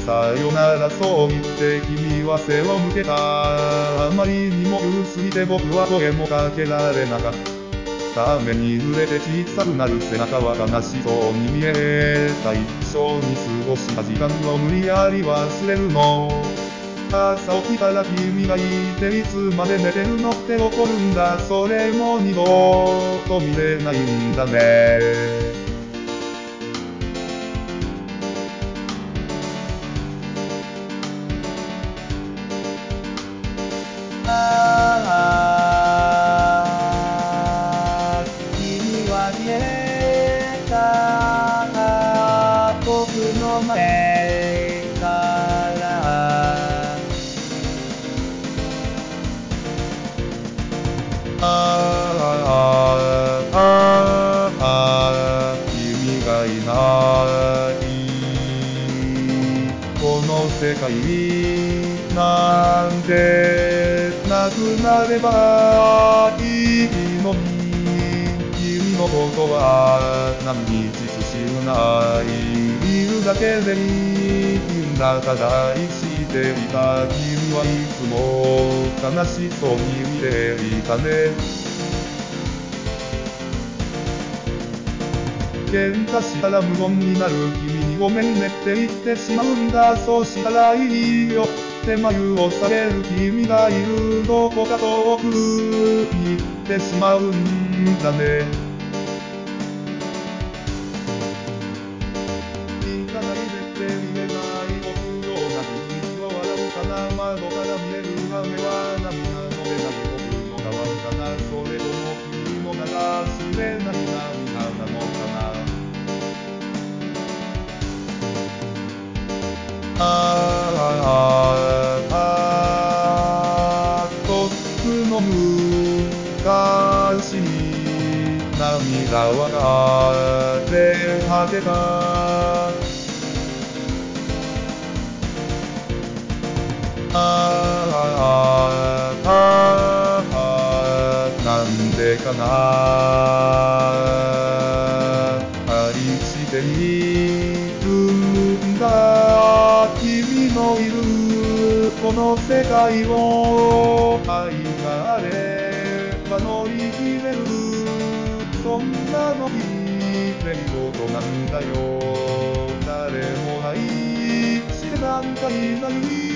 さよならそう言って君は背を向けた。あまりにも憂すぎて僕は声もかけられなかった。雨に濡れて小さくなる背中は悲しそうに見えた。一緒に過ごした時間を無理やり忘れるの。朝起きたら君がいていつまで寝てるのって怒るんだ。それも二度と見れないんだね。君は消えた僕の前から君がいないこの世界なんてなくなればいいのに君のことは何日しゅないいるだけでいいんだただ愛していた君はいつも悲しそうに見ていたね喧嘩したら無言になる君にごめんねって言ってしまうんだそうしたらいいよって眉を下げる君がいるどこか遠くに行ってしまうんだね行かないでって言えない僕よ同じ水を笑うかな窓から見える雨は涙の出ない僕の代わりかなそれとも君の流しれない涙なのかなとっくの昔に涙は流れ果てたなんでかな愛しているんだ君のいるこの世界を愛があれば乗り切れるそんなのきれい事なんだよ誰も愛してなんかいない